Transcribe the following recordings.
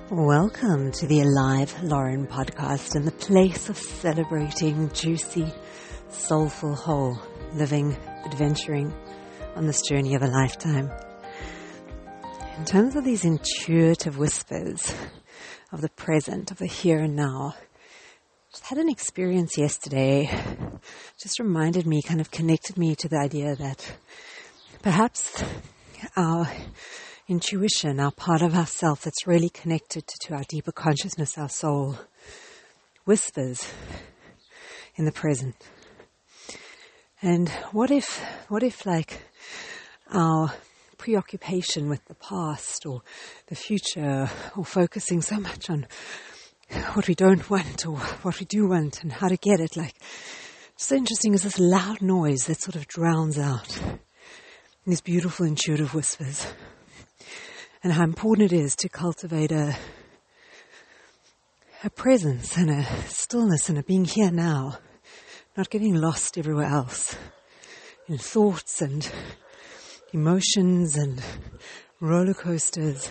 Welcome to the Alive Lauren podcast and the place of celebrating juicy, soulful, whole, living, adventuring on this journey of a lifetime. In terms of these intuitive whispers of the present, of the here and now, just had an experience yesterday, just reminded me, kind of connected me to the idea that perhaps our intuition, our part of ourself that's really connected to our deeper consciousness, our soul, whispers in the present. And what if like our preoccupation with the past or the future, or focusing so much on what we don't want or what we do want and how to get it, like, so interesting is this loud noise that sort of drowns out these beautiful intuitive whispers. And how important it is to cultivate a presence and a stillness and a being here now, not getting lost everywhere else in thoughts and emotions and roller coasters.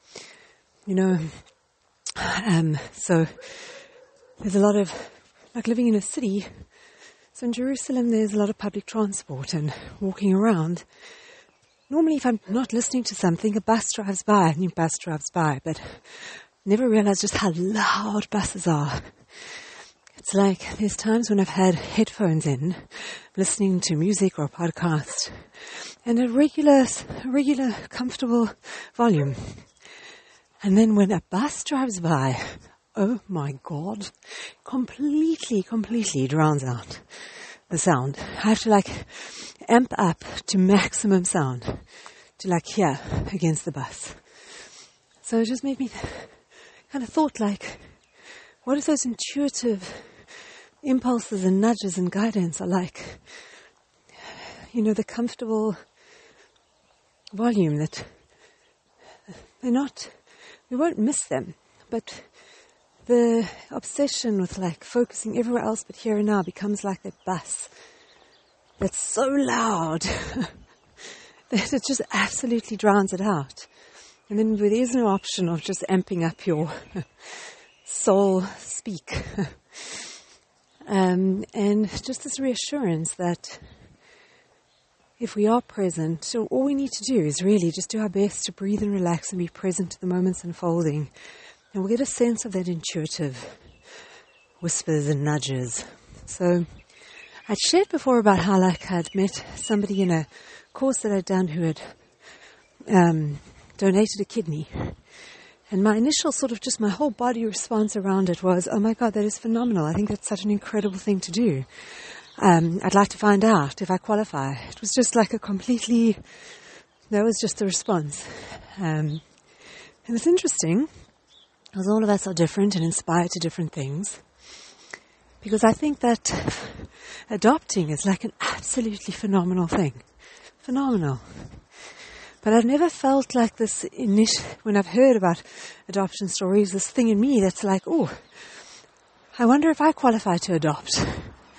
So there's a lot of, like living in a city. So in Jerusalem, there's a lot of public transport and walking around. Normally, if I'm not listening to something, a bus drives by, a new bus drives by, but never realized just how loud buses are. It's like there's times when I've had headphones in, listening to music or a podcast, and a regular, comfortable volume. And then when a bus drives by, oh my God, completely drowns out the sound. I have to amp up to maximum sound to hear against the bus. So it just made me kind of thought what if those intuitive impulses and nudges and guidance are like, the comfortable volume that we won't miss them, but the obsession with focusing everywhere else but here and now becomes like that bus that's so loud that it just absolutely drowns it out. And then there is no option of just amping up your soul speak. And just this reassurance that if we are present, so all we need to do is really just do our best to breathe and relax and be present to the moments unfolding. And we'll get a sense of that intuitive whispers and nudges. So I'd shared before about how I'd met somebody in a course that I'd done who had donated a kidney. And my initial my whole body response around it was, oh my God, that is phenomenal. I think that's such an incredible thing to do. I'd like to find out if I qualify. It was just that was just the response. And it's interesting, because all of us are different and inspired to different things. Because I think that adopting is an absolutely phenomenal thing. Phenomenal. But I've never felt like this when I've heard about adoption stories, this thing in me that's oh, I wonder if I qualify to adopt.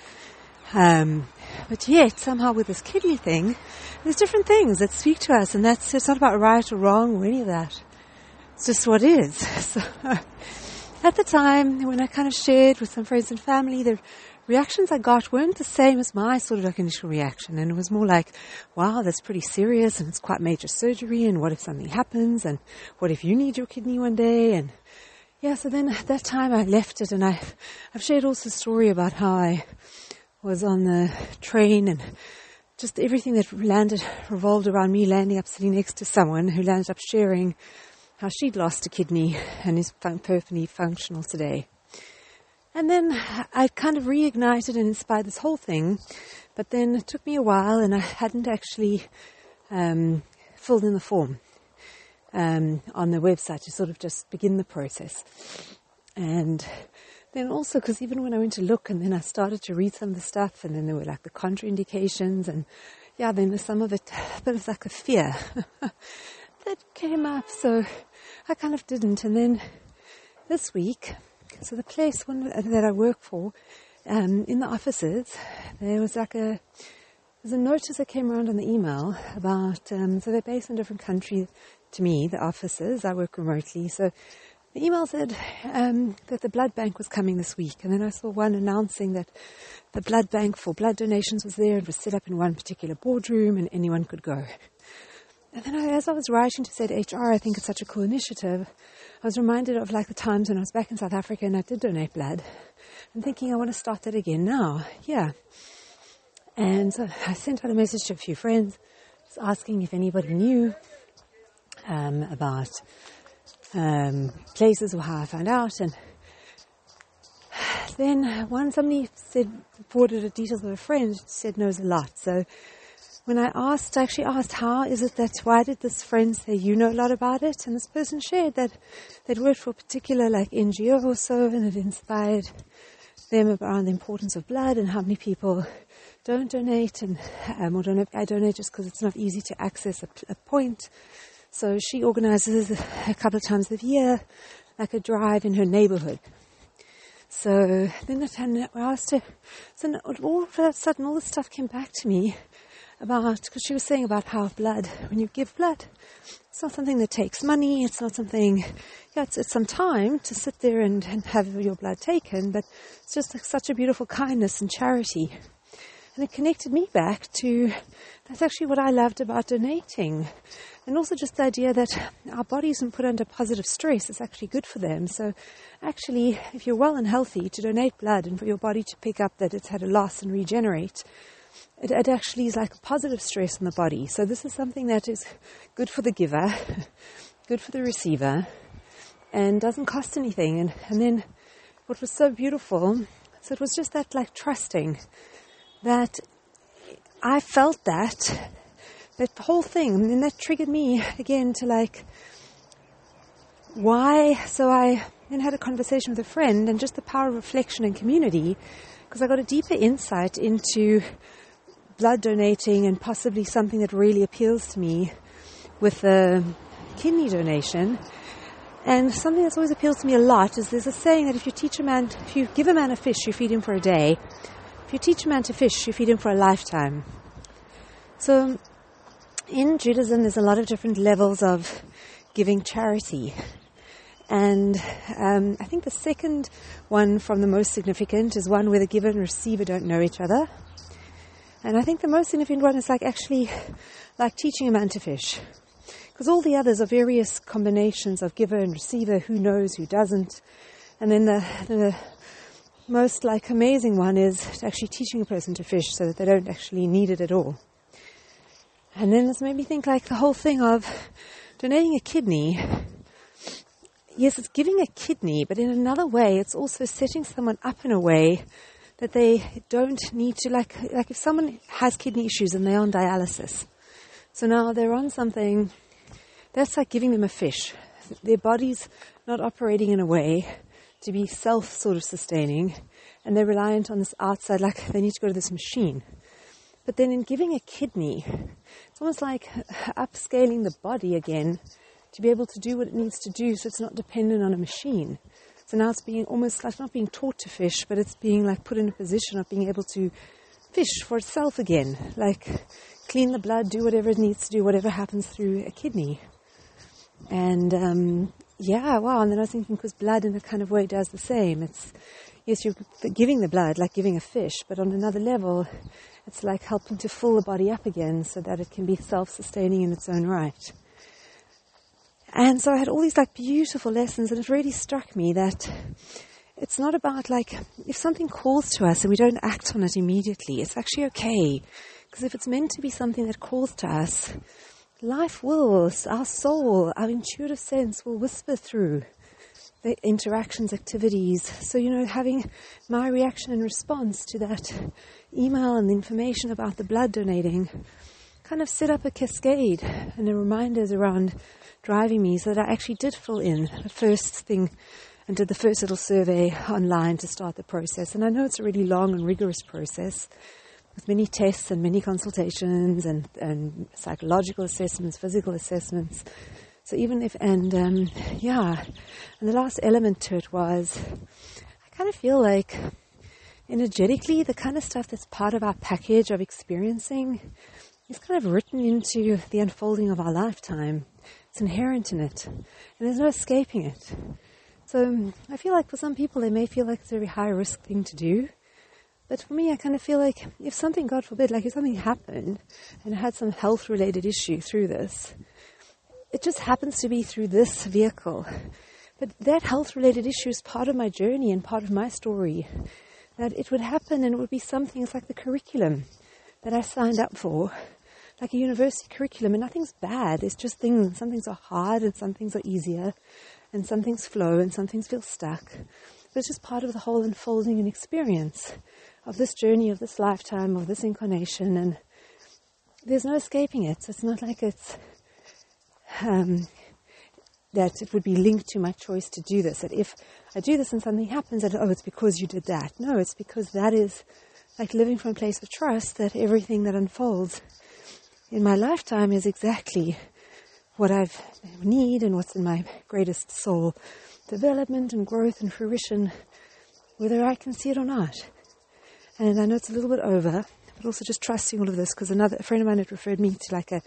But yet, somehow with this kidney thing, there's different things that speak to us, and it's not about right or wrong or any of that. It's just what is. So, at the time, when I kind of shared with some friends and family, the reactions I got weren't the same as my initial reaction. And it was more wow, that's pretty serious, and it's quite major surgery, and what if something happens, and what if you need your kidney one day? And yeah, so then at that time I left it, and I've shared also a story about how I was on the train, and just everything that revolved around me landing up sitting next to someone who landed up sharing how she'd lost a kidney and is perfectly functional today. And then I kind of reignited and inspired this whole thing, but then it took me a while, and I hadn't actually filled in the form on the website to sort of just begin the process. And then also, because even when I went to look, and then I started to read some of the stuff, and then there were the contraindications, and yeah, then there's some of it, a bit of a fear that came up, so I kind of didn't. And then this week, so the place that I work for, in the offices, there was there's a notice that came around on the email about, so they're based in a different country to me, the offices. I work remotely, so the email said that the blood bank was coming this week, and then I saw one announcing that the blood bank for blood donations was there and was set up in one particular boardroom and anyone could go. And then as I was writing to ZHR, I think it's such a cool initiative, I was reminded of like the times when I was back in South Africa and I did donate blood. I'm thinking I want to start that again now. Yeah. And so I sent out a message to a few friends, just asking if anybody knew about places or how I found out. And then somebody forwarded the details of a friend, said knows a lot. So when I actually asked, why did this friend say you know a lot about it? And this person shared that they'd worked for a particular like NGO or so, and it inspired them around the importance of blood and how many people don't donate I donate just because it's not easy to access a point. So she organizes a couple of times a year, like a drive in her neighborhood. So then I asked her, so all of a sudden all this stuff came back to me because she was saying about how blood, when you give blood, it's not something that takes money, it's not something, it's some time to sit there and have your blood taken, but it's just like such a beautiful kindness and charity. And it connected me back to, that's actually what I loved about donating. And also just the idea that our bodies, when put under positive stress, is actually good for them. So actually, if you're well and healthy, to donate blood and for your body to pick up that it's had a loss and regenerate, it actually is like a positive stress on the body. So this is something that is good for the giver, good for the receiver, and doesn't cost anything. And then what was so beautiful, so it was just that like trusting that I felt that whole thing, and then that triggered me again to like, why? So I then had a conversation with a friend and just the power of reflection and community, because I got a deeper insight into blood donating and possibly something that really appeals to me with the kidney donation. And something that's always appealed to me a lot is there's a saying that if you give a man a fish, you feed him for a day. If you teach a man to fish, you feed him for a lifetime. So in Judaism, there's a lot of different levels of giving charity. And I think the second one from the most significant is one where the giver and receiver don't know each other. And I think the most significant one is actually teaching a man to fish. Because all the others are various combinations of giver and receiver, who knows, who doesn't. And then the most amazing one is actually teaching a person to fish so that they don't actually need it at all. And then this made me think the whole thing of donating a kidney. Yes, it's giving a kidney, but in another way, it's also setting someone up in a way that they don't need to, if someone has kidney issues and they're on dialysis. So now they're on something, that's like giving them a fish. Their body's not operating in a way to be self-sustaining, and they're reliant on this outside, they need to go to this machine. But then in giving a kidney, it's almost like upscaling the body again to be able to do what it needs to do so it's not dependent on a machine. So now it's being almost not being taught to fish, but it's being put in a position of being able to fish for itself again. Clean the blood, do whatever it needs to do, whatever happens through a kidney. And wow. And then I was thinking, because blood in a kind of way does the same. Yes, you're giving the blood, like giving a fish, but on another level, it's like helping to fill the body up again so that it can be self-sustaining in its own right. And so I had all these beautiful lessons, and it really struck me that it's not about if something calls to us and we don't act on it immediately, it's actually okay. Because if it's meant to be something that calls to us, life will, our soul, our intuitive sense will whisper through the interactions, activities. So, having my reaction and response to that email and the information about the blood donating kind of set up a cascade and the reminders around driving me so that I actually did fill in the first thing and did the first little survey online to start the process. And I know it's a really long and rigorous process with many tests and many consultations and psychological assessments, physical assessments. So and the last element to it was, I kind of feel energetically, the kind of stuff that's part of our package of experiencing is kind of written into the unfolding of our lifetime. It's inherent in it, and there's no escaping it. So I feel like for some people they may feel like it's a very high risk thing to do. But for me, I kind of feel like if something, God forbid, like if something happened and I had some health-related issue through this, it just happens to be through this vehicle. But that health-related issue is part of my journey and part of my story. That it would happen and it would be something, it's like the curriculum that I signed up for, like a university curriculum, and nothing's bad. It's just things, some things are hard and some things are easier, and some things flow and some things feel stuck. But it's just part of the whole unfolding and experience of this journey, of this lifetime, of this incarnation, and there's no escaping it. So it's not like it's that it would be linked to my choice to do this. That if I do this and something happens, that, oh, it's because you did that. No, it's because that is like living from a place of trust that everything that unfolds in my lifetime is exactly what I need and what's in my greatest soul development and growth and fruition, whether I can see it or not. And I know it's a little bit over, but also just trusting all of this, because a friend of mine had referred me to like a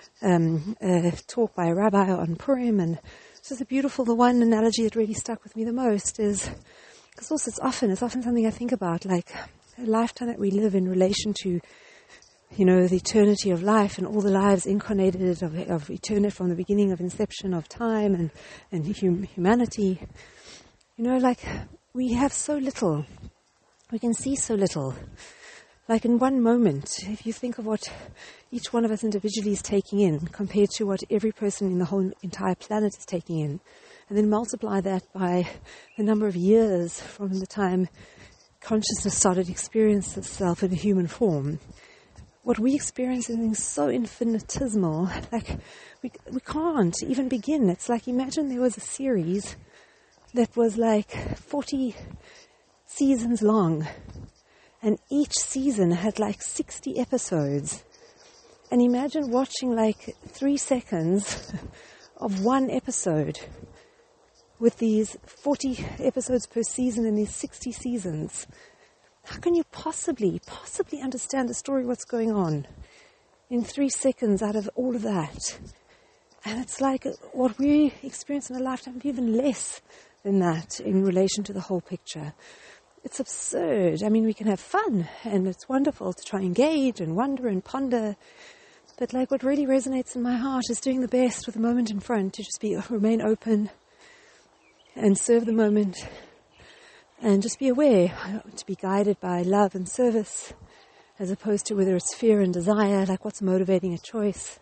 talk by a rabbi on Purim, and it's just the one analogy that really stuck with me the most is, because also it's often something I think about, like a lifetime that we live in relation to, you know, the eternity of life and all the lives incarnated of eternity from the beginning of inception of time and humanity. You know, like we have so little. We can see so little. Like in one moment, if you think of what each one of us individually is taking in compared to what every person in the whole entire planet is taking in, and then multiply that by the number of years from the time consciousness started experiencing itself in a human form, what we experience is so infinitesimal, like we can't even begin. It's like, imagine there was a series that was like 40 seasons long, and each season had like 60 episodes. And imagine watching like 3 seconds of one episode with these 40 episodes per season and these 60 seasons. How can you possibly understand the story, what's going on, in 3 seconds out of all of that? And it's like what we experience in a lifetime, even less than that in relation to the whole picture. It's absurd. I mean, we can have fun, and it's wonderful to try and engage and wonder and ponder. But like what really resonates in my heart is doing the best with the moment in front, to just remain open and serve the moment. And just be aware, to be guided by love and service, as opposed to whether it's fear and desire, like what's motivating a choice.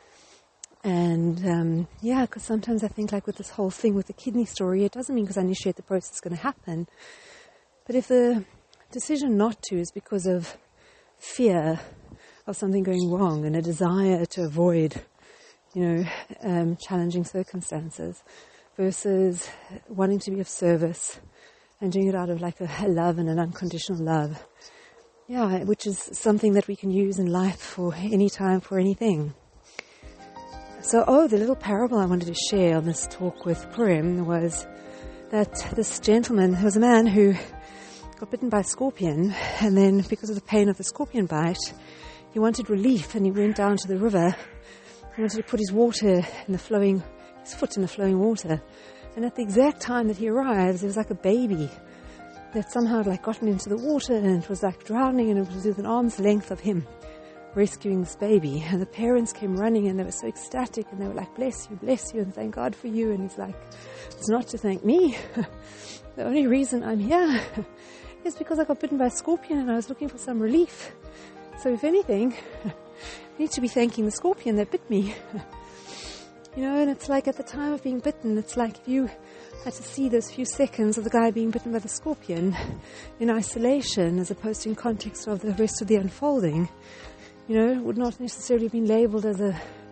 And because sometimes I think like with this whole thing with the kidney story, it doesn't mean because I initiate the process it's going to happen. But if the decision not to is because of fear of something going wrong and a desire to avoid, challenging circumstances, versus wanting to be of service and doing it out of like a love and an unconditional love. Yeah, which is something that we can use in life for any time, for anything. So, the little parable I wanted to share on this talk with Purim was that this gentleman, there was a man who got bitten by a scorpion, and then because of the pain of the scorpion bite, he wanted relief, and he went down to the river. He wanted to put his foot in the flowing water. And at the exact time that he arrives, there was like a baby that somehow had like gotten into the water, and it was like drowning, and it was with an arm's length of him rescuing this baby. And the parents came running, and they were so ecstatic, and they were like, bless you, and thank God for you. And he's like, it's not to thank me. The only reason I'm here is because I got bitten by a scorpion and I was looking for some relief. So if anything, I need to be thanking the scorpion that bit me. And it's like at the time of being bitten, it's like if you had to see those few seconds of the guy being bitten by the scorpion in isolation as opposed to in context of the rest of the unfolding, it would not necessarily have been labeled as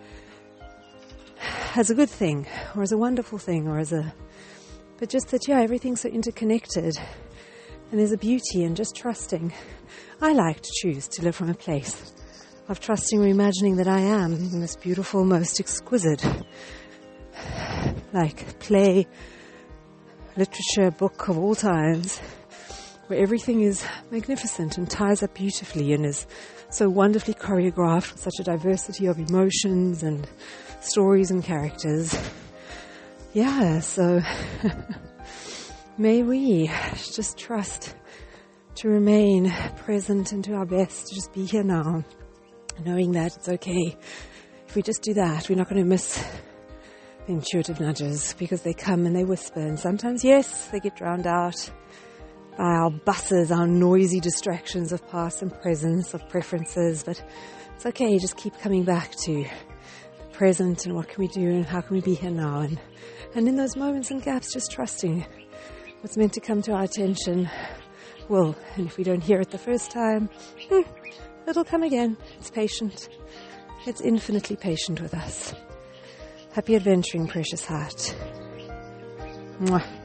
a good thing or as a wonderful thing but just that, everything's so interconnected and there's a beauty in just trusting. I like to choose to live from a place of trusting or imagining that I am the most beautiful, most exquisite, like play, literature, book of all times, where everything is magnificent and ties up beautifully and is so wonderfully choreographed with such a diversity of emotions and stories and characters. So may we just trust to remain present and do our best to just be here now, knowing that it's okay. If we just do that, we're not going to miss the intuitive nudges, because they come and they whisper, and sometimes, yes, they get drowned out by our buses, our noisy distractions of past and presence, of preferences, but it's okay, just keep coming back to the present and what can we do and how can we be here now, and in those moments and gaps, just trusting what's meant to come to our attention will, and if we don't hear it the first time, it'll come again. It's patient. It's infinitely patient with us. Happy adventuring, precious heart. Mwah.